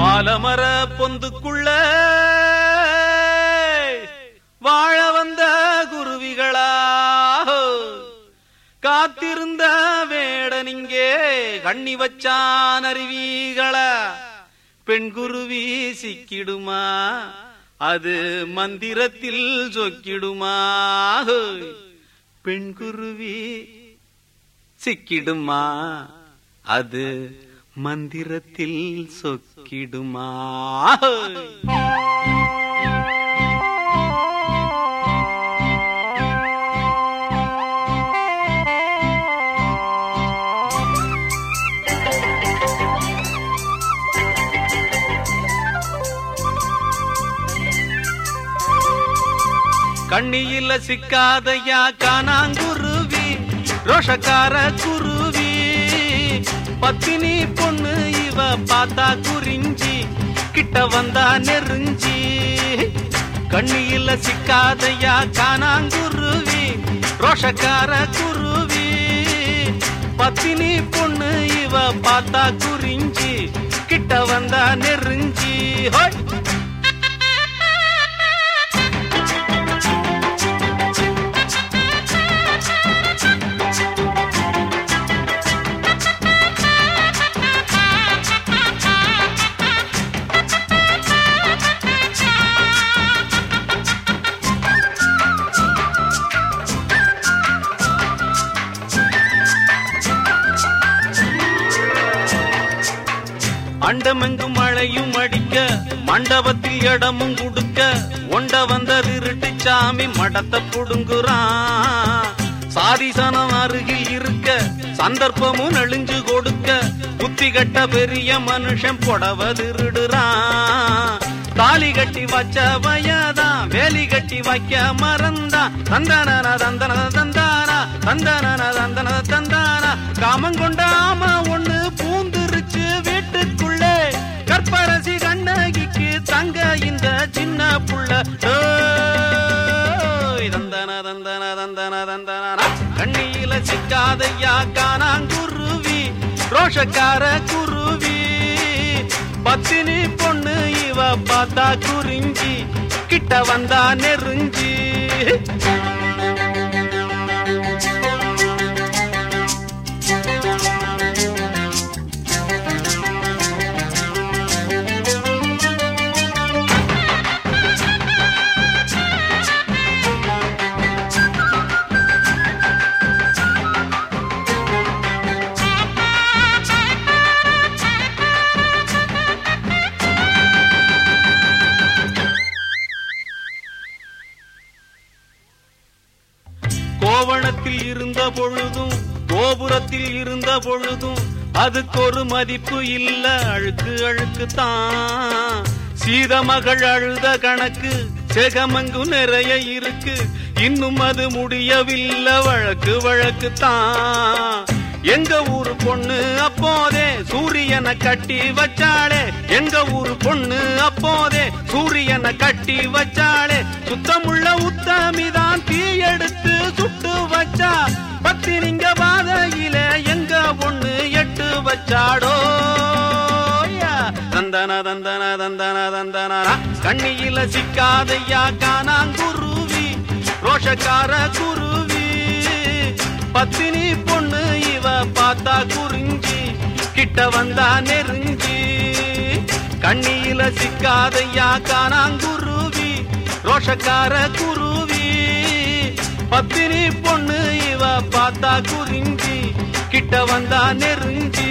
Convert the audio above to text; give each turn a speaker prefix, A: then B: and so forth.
A: ஆலமர பொந்துக்குள்ள வாழ வந்த குருவிகளா காத்திருந்த வேடனிங்கே கண்ணி வச்சான் அருவிகளா பெண் குருவி சிக்கிடுமா அது மந்திரத்தில் சொக்கிடுமா பெண் குருவி சிக்கிடுமா அது மந்திரத்தில் சொக்கிடுமா கண்ணியில சிக்காதையா காணாங்குருவி ரோஷக்கார குருவி பத்தினி பொண்ணு இவ பார்த்தா குறிஞ்சி கிட்ட வந்தா நெருஞ்சி கண்ணியில சிக்காதையா காணாங்குருவி ரோஷக்கார குருவி பத்தினி பொண்ணு இவ பார்த்தா குறிஞ்சி கிட்ட வந்தா நெருஞ்சி அண்டமெங்கும் மழையும் அடிக்க மண்டபத்தில் இடமும் குடுக்க ஒண்ட வந்த திருட்டு சாமி மடத்தை புடுங்குறான் சாதிசனம் அருகில் இருக்க சந்தர்ப்பமும் நெளிஞ்சு கொடுக்க புத்தி கட்ட பெரிய மனுஷன் புடவ திருடுறான் தாலி கட்டி வச்ச வயதான் வேலி கட்டி வைக்க மறந்தான் தந்தன தந்தன தந்தானா தந்தன தந்தன தந்தானா காமங்கொண்டாம ஒண்ணு பூந்துருச்சு வீட்டுக்குள்ளே கற்பரசி கண்ணகிக்கு தங்க இந்த சின்ன புள்ள தந்தன தந்தன தந்தன தந்தன கண்ணியில சிக்காதையா காணாங்குருவி ரோஷக்கார குருவி பத்தினி பொண்ணு இவ பார்த்தா குறிஞ்சி கிட்ட வந்தா நெருஞ்சி கோவணத்தில் இருந்த பொழுதும் கோபுரத்தில் இருந்த பொழுதும் அதுக்கு ஒரு மதிப்பு இல்ல அழுக்கு அழுக்கு தான் சீத மகள் அழுத கணக்கு செகமங்கு நிறைய இருக்கு இன்னும் அது முடியவில்லை வழக்கு வழக்கு தான் எங்க ஊரு பொண்ணு அப்போதே சூரியனை கட்டி வச்சாளே எங்க ஊரு பொண்ணு அப்போதே சூரியனை கட்டி வச்சாளே சுத்தமுள்ள உத்தமிதான் தீ எடுத்து சுட்டு வச்சா பத்தினிங்க பாதையில எங்க பொண்ணு எட்டு வச்சாடோ தந்தன தந்தன தந்தன தந்தன கண்ணியில சிக்காதையா காணாங்குருவி ரோஷக்கார குருவி பத்தினி பொண்ணு இவ பார்த்தா குறிஞ்சி கிட்ட வந்தா நெருஞ்சி கண்ணியில சிக்காதையா காணாங்குருவி ரோஷக்கார குருவி பத்தினி பொண்ணு இவ பார்த்தா குறிஞ்சி கிட்ட வந்தா நெருஞ்சி